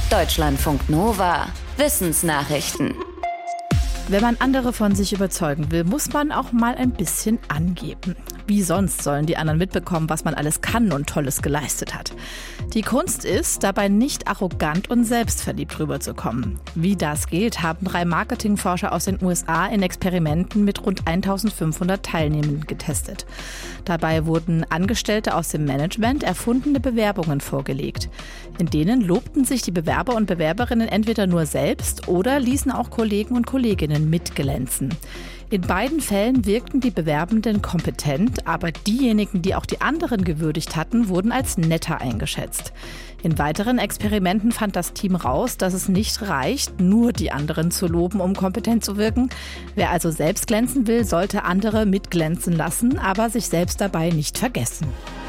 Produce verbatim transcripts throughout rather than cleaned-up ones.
Deutschlandfunk Nova. Wissensnachrichten. Wenn man andere von sich überzeugen will, muss man auch mal ein bisschen angeben. Wie sonst sollen die anderen mitbekommen, was man alles kann und Tolles geleistet hat. Die Kunst ist, dabei nicht arrogant und selbstverliebt rüberzukommen. Wie das geht, haben drei Marketingforscher aus den U S A in Experimenten mit rund eintausendfünfhundert Teilnehmenden getestet. Dabei wurden Angestellte aus dem Management erfundene Bewerbungen vorgelegt. In denen lobten sich die Bewerber und Bewerberinnen entweder nur selbst oder ließen auch Kollegen und Kolleginnen mitglänzen. In beiden Fällen wirkten die Bewerbenden kompetent, aber diejenigen, die auch die anderen gewürdigt hatten, wurden als netter eingeschätzt. In weiteren Experimenten fand das Team raus, dass es nicht reicht, nur die anderen zu loben, um kompetent zu wirken. Wer also selbst glänzen will, sollte andere mitglänzen lassen, aber sich selbst dabei nicht vergessen.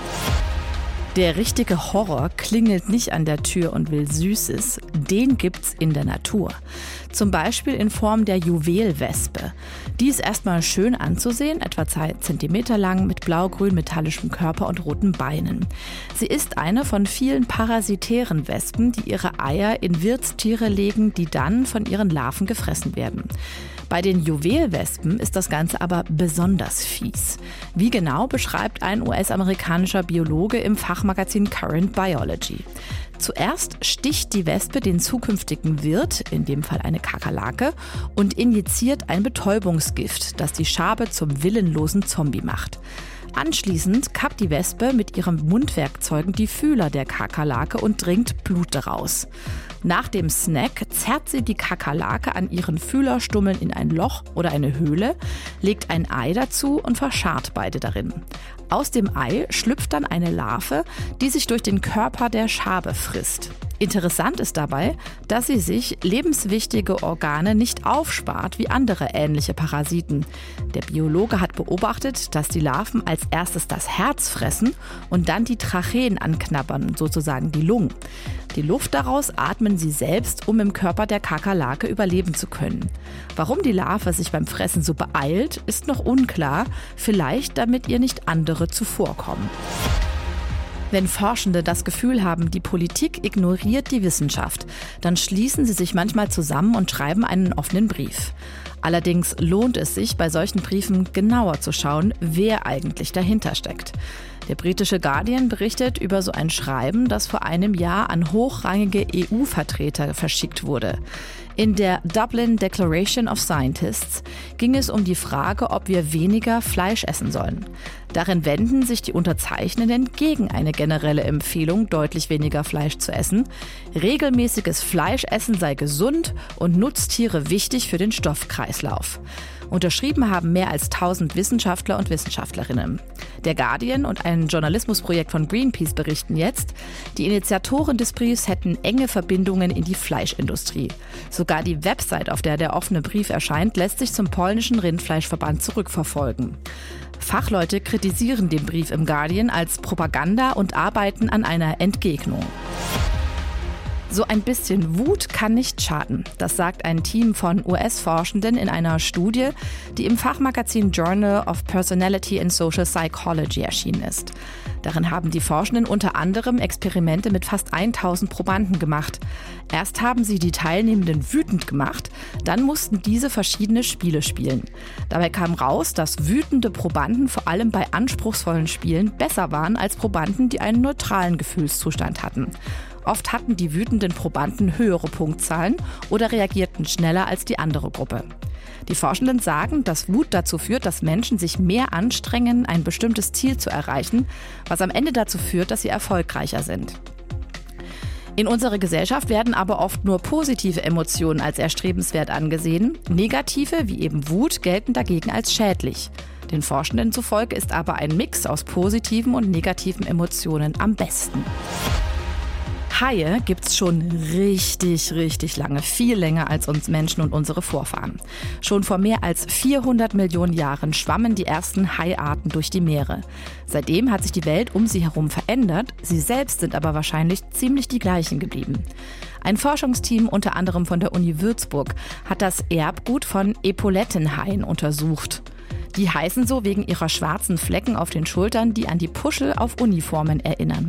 Der richtige Horror klingelt nicht an der Tür und will Süßes. Den gibt's in der Natur. Zum Beispiel in Form der Juwelwespe. Die ist erstmal schön anzusehen, etwa zwei Zentimeter lang, mit blaugrün metallischem Körper und roten Beinen. Sie ist eine von vielen parasitären Wespen, die ihre Eier in Wirtstiere legen, die dann von ihren Larven gefressen werden. Bei den Juwelwespen ist das Ganze aber besonders fies. Wie genau, beschreibt ein U S-amerikanischer Biologe im Fachmagazin Current Biology. Zuerst sticht die Wespe den zukünftigen Wirt, in dem Fall eine Kakerlake, und injiziert ein Betäubungsgift, das die Schabe zum willenlosen Zombie macht. Anschließend kappt die Wespe mit ihren Mundwerkzeugen die Fühler der Kakerlake und dringt Blut daraus. Nach dem Snack zerrt sie die Kakerlake an ihren Fühlerstummeln in ein Loch oder eine Höhle, legt ein Ei dazu und verscharrt beide darin. Aus dem Ei schlüpft dann eine Larve, die sich durch den Körper der Schabe frisst. Interessant ist dabei, dass sie sich lebenswichtige Organe nicht aufspart wie andere ähnliche Parasiten. Der Biologe hat beobachtet, dass die Larven als erstes das Herz fressen und dann die Tracheen anknabbern, sozusagen die Lungen. Die Luft daraus atmen sie selbst, um im Körper der Kakerlake überleben zu können. Warum die Larve sich beim Fressen so beeilt, ist noch unklar. Vielleicht, damit ihr nicht andere zuvorkommen. Wenn Forschende das Gefühl haben, die Politik ignoriert die Wissenschaft, dann schließen sie sich manchmal zusammen und schreiben einen offenen Brief. Allerdings lohnt es sich, bei solchen Briefen genauer zu schauen, wer eigentlich dahinter steckt. Der britische Guardian berichtet über so ein Schreiben, das vor einem Jahr an hochrangige E U-Vertreter verschickt wurde. In der Dublin Declaration of Scientists ging es um die Frage, ob wir weniger Fleisch essen sollen. Darin wenden sich die Unterzeichnenden gegen eine generelle Empfehlung, deutlich weniger Fleisch zu essen. Regelmäßiges Fleischessen sei gesund und Nutztiere wichtig für den Stoffkreislauf. Unterschrieben haben mehr als tausend Wissenschaftler und Wissenschaftlerinnen. Der Guardian und ein Journalismusprojekt von Greenpeace berichten jetzt, die Initiatoren des Briefs hätten enge Verbindungen in die Fleischindustrie. Sogar die Website, auf der der offene Brief erscheint, lässt sich zum polnischen Rindfleischverband zurückverfolgen. Fachleute kritisieren den Brief im Guardian als Propaganda und arbeiten an einer Entgegnung. So ein bisschen Wut kann nicht schaden. Das sagt ein Team von U S-Forschenden in einer Studie, die im Fachmagazin Journal of Personality and Social Psychology erschienen ist. Darin haben die Forschenden unter anderem Experimente mit fast tausend Probanden gemacht. Erst haben sie die Teilnehmenden wütend gemacht, dann mussten diese verschiedene Spiele spielen. Dabei kam raus, dass wütende Probanden vor allem bei anspruchsvollen Spielen besser waren als Probanden, die einen neutralen Gefühlszustand hatten. Oft hatten die wütenden Probanden höhere Punktzahlen oder reagierten schneller als die andere Gruppe. Die Forschenden sagen, dass Wut dazu führt, dass Menschen sich mehr anstrengen, ein bestimmtes Ziel zu erreichen, was am Ende dazu führt, dass sie erfolgreicher sind. In unserer Gesellschaft werden aber oft nur positive Emotionen als erstrebenswert angesehen. Negative, wie eben Wut, gelten dagegen als schädlich. Den Forschenden zufolge ist aber ein Mix aus positiven und negativen Emotionen am besten. Haie gibt's schon richtig, richtig lange, viel länger als uns Menschen und unsere Vorfahren. Schon vor mehr als vierhundert Millionen Jahren schwammen die ersten Haiarten durch die Meere. Seitdem hat sich die Welt um sie herum verändert, sie selbst sind aber wahrscheinlich ziemlich die gleichen geblieben. Ein Forschungsteam, unter anderem von der Uni Würzburg, hat das Erbgut von Epaulettenhaien untersucht. Die heißen so wegen ihrer schwarzen Flecken auf den Schultern, die an die Puschel auf Uniformen erinnern.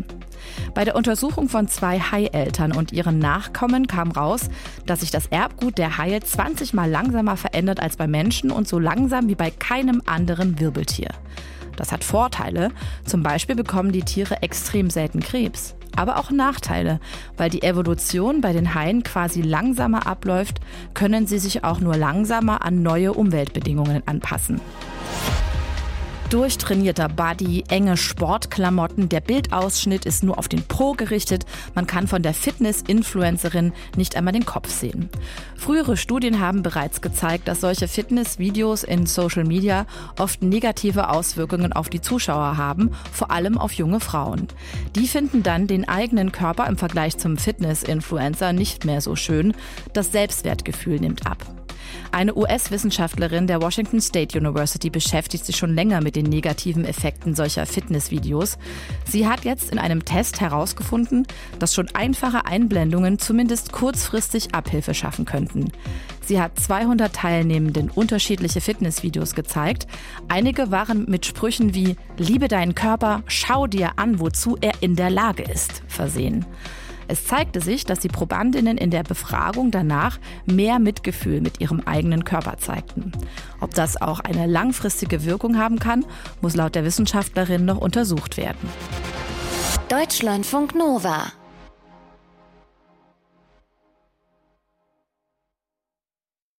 Bei der Untersuchung von zwei Haieltern und ihren Nachkommen kam raus, dass sich das Erbgut der Haie zwanzig Mal langsamer verändert als bei Menschen und so langsam wie bei keinem anderen Wirbeltier. Das hat Vorteile, zum Beispiel bekommen die Tiere extrem selten Krebs. Aber auch Nachteile, weil die Evolution bei den Haien quasi langsamer abläuft, können sie sich auch nur langsamer an neue Umweltbedingungen anpassen. Durchtrainierter Body, enge Sportklamotten, der Bildausschnitt ist nur auf den Po gerichtet, man kann von der Fitness-Influencerin nicht einmal den Kopf sehen. Frühere Studien haben bereits gezeigt, dass solche Fitnessvideos in Social Media oft negative Auswirkungen auf die Zuschauer haben, vor allem auf junge Frauen. Die finden dann den eigenen Körper im Vergleich zum Fitness-Influencer nicht mehr so schön, das Selbstwertgefühl nimmt ab. Eine U S-Wissenschaftlerin der Washington State University beschäftigt sich schon länger mit den negativen Effekten solcher Fitnessvideos. Sie hat jetzt in einem Test herausgefunden, dass schon einfache Einblendungen zumindest kurzfristig Abhilfe schaffen könnten. Sie hat zweihundert Teilnehmenden unterschiedliche Fitnessvideos gezeigt. Einige waren mit Sprüchen wie „Liebe deinen Körper, schau dir an, wozu er in der Lage ist" versehen. Es zeigte sich, dass die Probandinnen in der Befragung danach mehr Mitgefühl mit ihrem eigenen Körper zeigten. Ob das auch eine langfristige Wirkung haben kann, muss laut der Wissenschaftlerin noch untersucht werden. Deutschlandfunk Nova